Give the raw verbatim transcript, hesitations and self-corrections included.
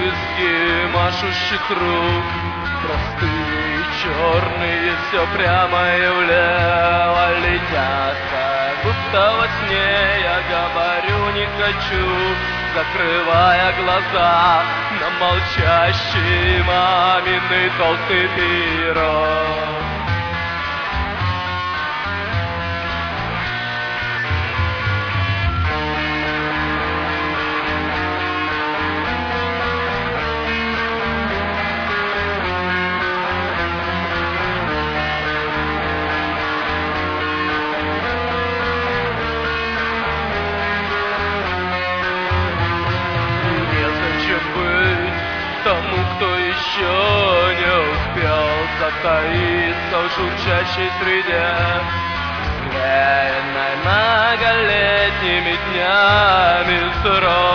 отблески машущих рук. Простые и черные все прямо и влево летят, как будто во сне. Я говорю не хочу, закрывая глаза на молчащий маминый толстый пирог. Тому, кто еще не успел затаиться в журчащей среде, склеенной многолетними днями срок.